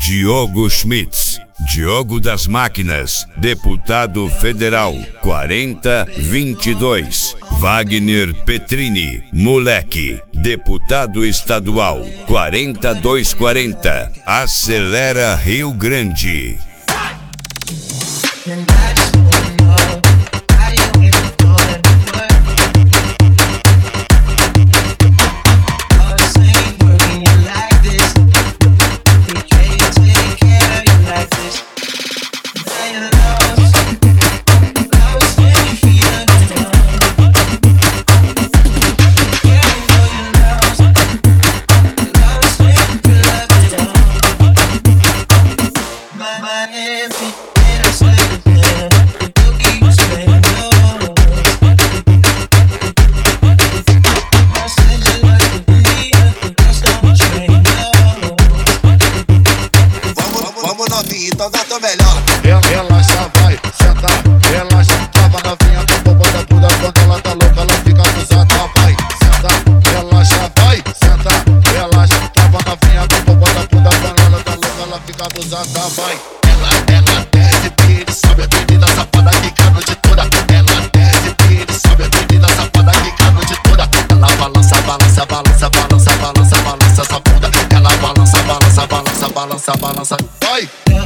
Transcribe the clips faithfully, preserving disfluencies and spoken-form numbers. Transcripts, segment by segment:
Diogo Schmitz, Diogo das Máquinas, deputado federal, quarenta vinte e dois. Wagner Petrini, moleque, deputado estadual, quarenta dois quarenta. Acelera Rio Grande. Então dá teu melhor. Relaxa, vai, senta, relaxa. Trava novinha com boba da Buda. Quando ela tá louca, ela fica abusada. Vai, senta, relaxa, vai, senta, relaxa. Trava novinha com boba da Buda. Quando ela tá louca, ela fica abusada. Vai, ela, ela desce, pire, sobe a menina safada, fica a noite toda. Ela desce, pire, sobe a menina safada, fica a noite toda. Ela balança, balança, balança, balança, balança, balança essa bunda. Ela balança, balança, balança, balança, balança. Vai!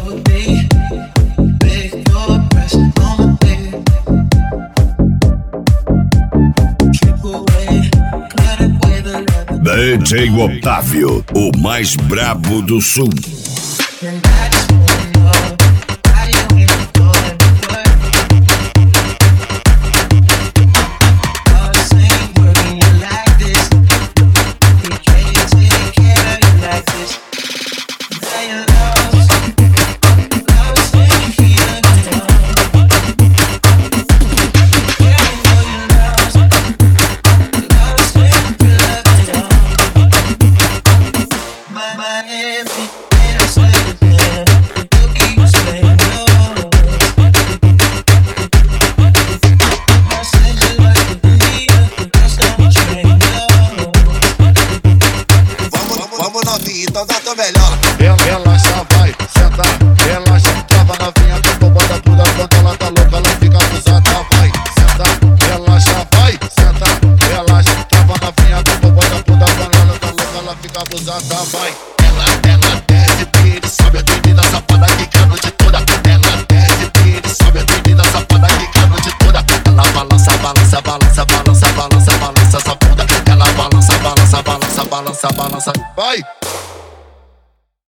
D J Otávio, o mais brabo do sul. Então dá teu melhor. Relaxa, vai, senta, relaxa. Trava novinha com boba da Buda. Quando ela tá louca, ela fica abusada. Vai, senta, relaxa, vai, senta, relaxa. Trava novinha com boba da Buda. Quando ela tá louca, ela fica abusada. Vai, ela, ela desce, pire, sobe a menina safada, fica a noite toda. Ela desce, pire, sobe a menina safada, fica a noite toda. Ela balança, balança, balança, balança, balança, balança essa bunda. Ela balança, balança, balança, balança, balança. Vai!